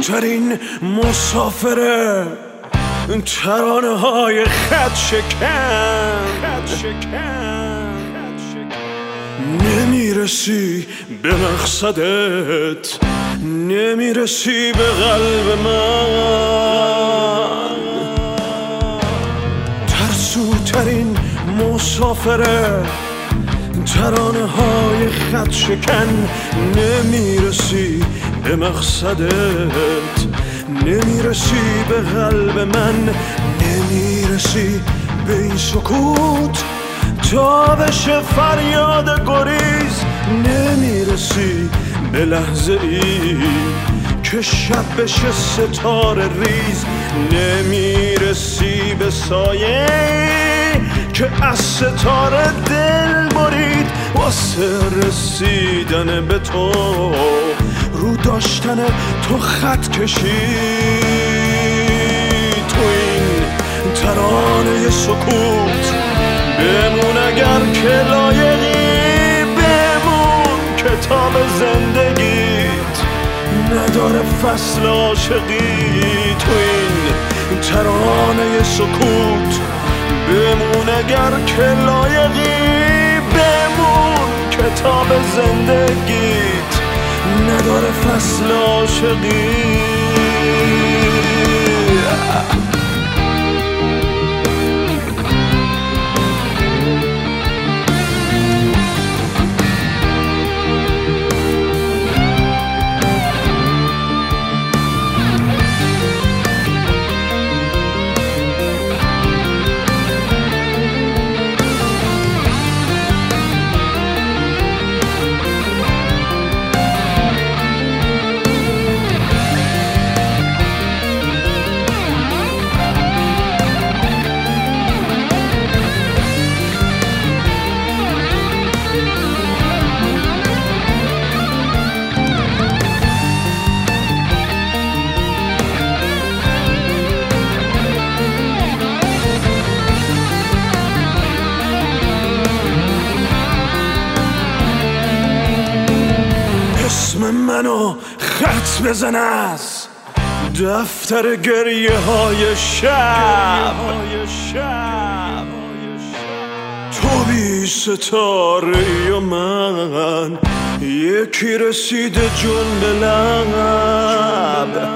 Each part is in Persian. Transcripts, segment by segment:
ترین مسافره، ترانه های خط شکن. نمیرسی به مقصدت، نمیرسی به قلب من. ترسوترین مسافره، ترانه های خط شکن. نمیرسی به مقصدت، نمیرسی به قلب من. نمیرسی به این سکوت تا بشه فریاد گریز. نمیرسی به لحظه ای که شب بشه ستاره ریز. نمیرسی به سایه که از ستاره دل برید. واسه رسیدن به تو، رو داشتن تو خط کشید. تو این ترانه سکوت بمون اگر که لایقی. بمون کتاب زندگیت نداره فصل عاشقی. تو این ترانه سکوت بمون اگر که لایقی. بمون کتاب زندگیت نداره فصل عاشقی. اسم منو خط بزن از دفتر گریه های شب. تو بی ستاره و من یکی رسیده جون به لب.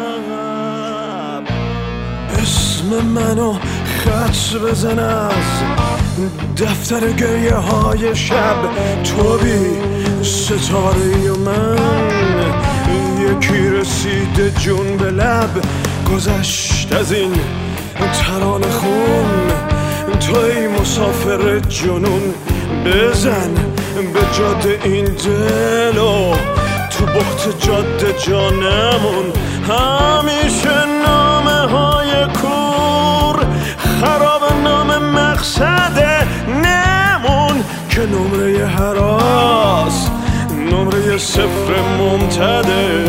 اسم منو خط بزن از دفتر گریه های شب. تو بی ستاره و من یکی رسیده جون به لب. گذشت از این ترانه خون، توی مسافر جنون. بزن به جاده این دلو، تو بحت جاده جانمون. همیشه نامه های کور خراب، نام مقصد نمون که نمره هراس، نمره صفر ممتده.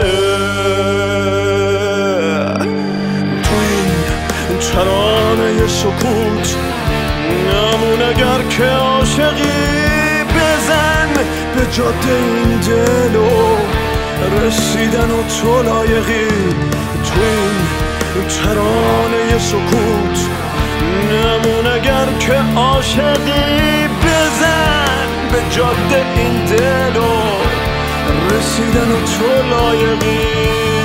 تو این ترانه سکوت نمون اگر که عاشقی. بزن به جاده این دلو، رسیدن و تو لایقی. تو این ترانه سکوت نمون اگر که عاشقی. بزن به جاده این دلو، رسیدن و تو لایقی.